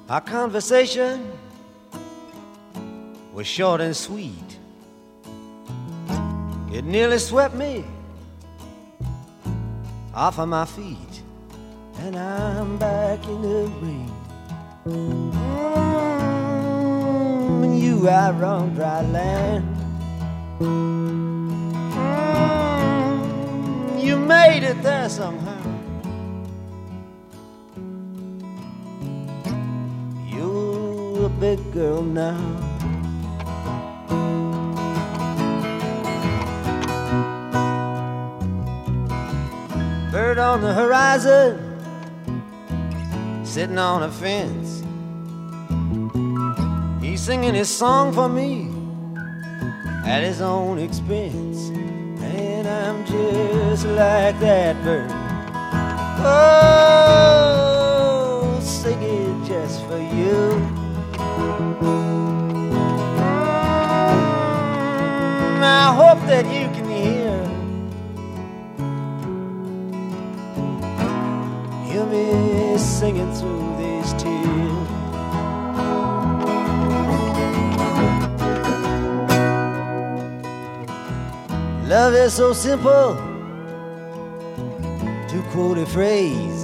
Our conversation was short and sweet. It nearly swept me off of my feet, and I'm back in the ring. You out on dry land. You made it there somehow. You're a big girl now. Bird on the horizon, sitting on a fence. He's singing his song for me at his own expense. And I'm just like that bird. Oh, singing just for you. I hope that you can hear me singing through these tears. Love is so simple, to quote a phrase.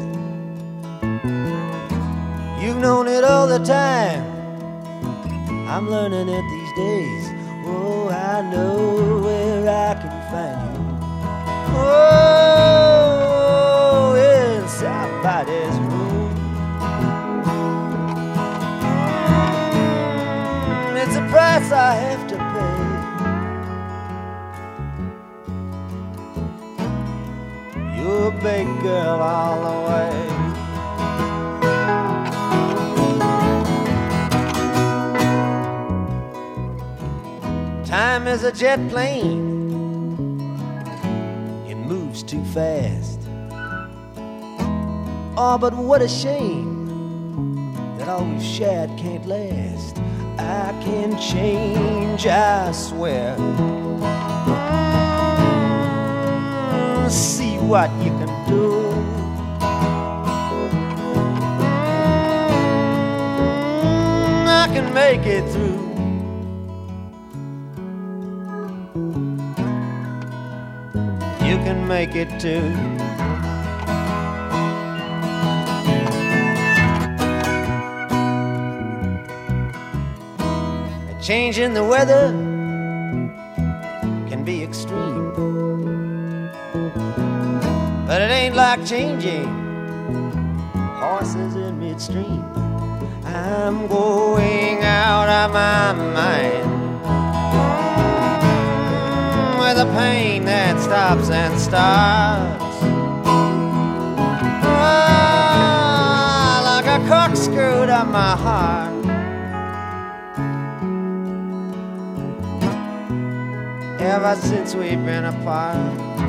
You've known it all the time, I'm learning it these days. Oh, I know where I can find you. Oh, in somebody's room. It's a price I have to pay. You're a big girl all the way. Time is a jet plane, it moves too fast. Oh, but what a shame that all we've shared can't last. I can change, I swear. See what you can do. I can make it through. You can make it too. A change in the weather can be extreme, but it ain't like changing horses in midstream. I'm going out of my mind with a pain that stops and starts. Ah, like a corkscrew to my heart. Ever since we've been apart.